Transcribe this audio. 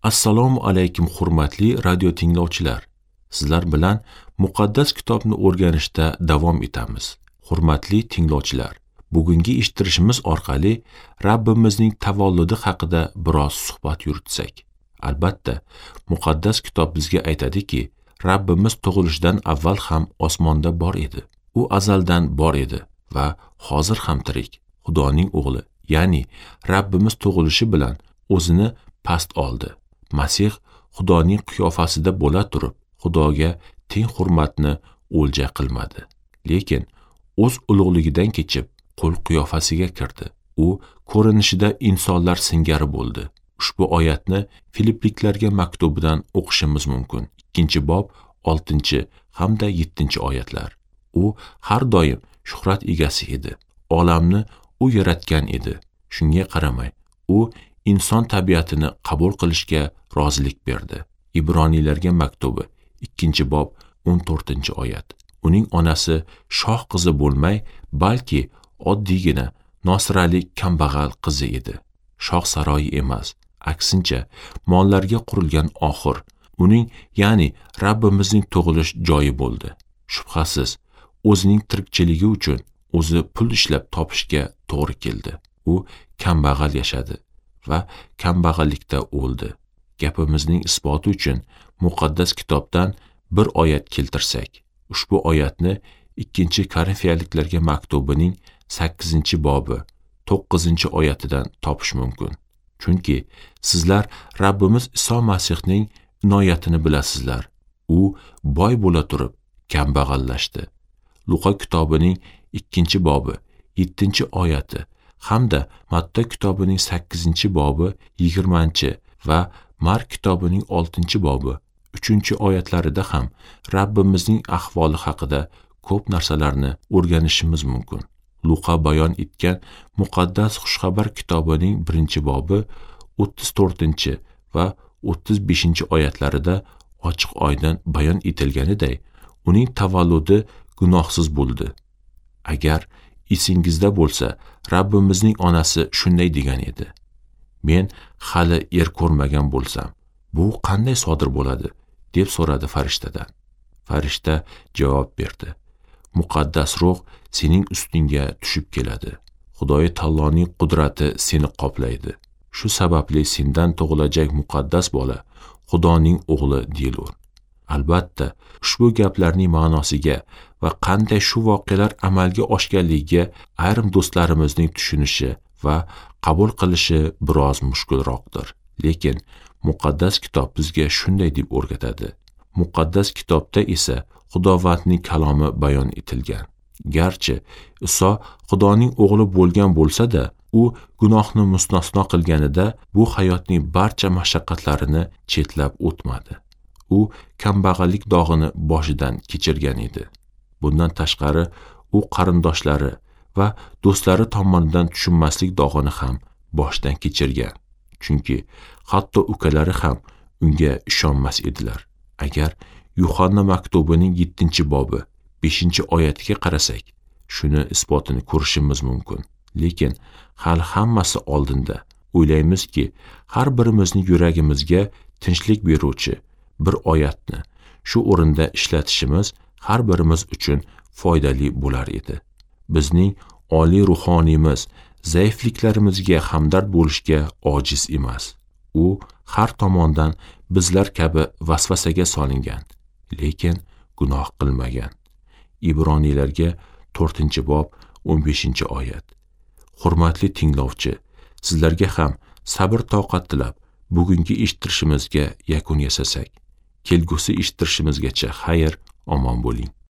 Assalomu alaykum hurmatli radio tinglovchilar. Sizlar bilan muqaddas kitobni o'rganishda davom etamiz. Hurmatli tinglovchilar, bugungi eshittirishimiz orqali Rabbimizning tavalludi haqida biroz suhbat yuritsak. Albatta, muqaddas kitob bizga aytadiki, Rabbimiz tug'ilishidan avval ham osmonda bor edi. U azaldan bor edi va hozir ham tirik. Xudoning o'g'li, ya'ni Rabbimiz tug'ilishi bilan o'zini past oldi. Masih Xudoning qiyofasida bo'la turib, Xudoga teng hurmatni o'lja qilmadi. Lekin o'z ulug'ligidan kechib, qul qiyofasiga kirdi. U ko'rinishida insonlar singari bo'ldi. Ushbu oyatni Filipliklarga maktubidan o'qishimiz mumkin. 2-bob 6 hamda 7 oyatlar. U har doim shuhrat egasi edi. Olamni u yaratgan edi. Shunga qaramay, u inson tabiatini qabul qilishga rozilik berdi. Ibroniylarga maktubi 2-bob 14 oyat. Uning onasi shoh qizi bo'lmay, balki oddiygina nosralik kambag'al qizi edi. Shoh saroyi emas, aksincha mollarga qurilgan oxir uning, ya'ni Rabbimizning tug'ilish joyi bo'ldi. Shubhasiz, o'zining tirikchiligi uchun o'zi pul ishlab topishga to'g'ri keldi. U kambag'al yashadi va kambag'allikda o'ldi. Gapimizning isboti uchun muqaddas kitobdan bir oyat keltirsak, ushbu oyatni 2-Korinfiyaliklarga maktubining 8-bobi 9-oyatidan topish mumkin. Chunki sizlar Rabbimiz Iso Masihning inoyatini bilasizlar. U boy bo'la turib kambag'allashdi. Luqa kitobining 2-bobi 7-oyati hamda Matta kitobining 8-bobi 20 va Mark kitobining 6-bobi 3-oyatlarida ham Rabbimizning ahvoli haqida ko'p narsalarni o'rganishimiz mumkin. Luqa bayon etgan muqaddas xushxabar kitobining 1-bobi 34 va 35-oyatlarida ochiq oydin bayon etilganiday, uning tavalludi gunohsiz bo'ldi. Agar esingizda bo'lsa, Rabbimizning onasi shunday degan edi: "Men hali ko'rmagan bo'lsam, bu qanday sodir bo'ladi?" deb so'radi farishtadan. Farishta javob berdi: "Muqaddas ruh sening ustingga tushib keladi. Xudoy taoloning qudrati seni qoplaydi. Shu sababli sendan tug'ilajak muqaddas bola Xudoning o'g'li deyilur." Albatta, ushbu gaplarning ma'nosiga va qanday shu voqealar amalga oshganligiga ayrim do'stlarimizning tushunishi va qabul qilishi biroz mushkulroqdir. Lekin muqaddas kitob bizga shunday deb o'rgatadi. Muqaddas kitobda esa Xudovandning kalomi bayon etilgan. Garchi Iso Xudoning o'g'li bo'lgan bo'lsa-da, u gunohni mustasno qilganida bu hayotning barcha mashaqqatlarini chetlab o'tmadi. U kambag'allik dog'ini boshidan kechirgan edi. Bundan tashqari, u qarindoshlari va do'stlari tomonidan tushunmaslik dog'ini ham boshdan kechirgan. Chunki hatto ukalari ham unga ishonmas edilar. Agar Yuhanna maktubining 7-bobi 5-oyatiga qarasak, shuni isbotini ko'rishimiz mumkin. Lekin hali hammasi oldinda. O'ylaymizki, har birimizning yuragimizga tinchlik beruvchi bir oyatni shu o'rinda ishlatishimiz har birimiz uchun foydali bo'lar edi. Bizning oliy ruhoniymiz zaifliklarimizga hamdard bo'lishga ojiz emas. U har tomondan bizlar kabi vasvasaga solingan, lekin gunoh qilmagan. Ibroniylarga 4-bob 15-oyat. Hurmatli tinglovchi, sizlarga ham sabr toqat tilab, bugungi eshittirishimizga yakun yasasak, kelgusi eshittirishimizgacha xayr, omon bo'ling.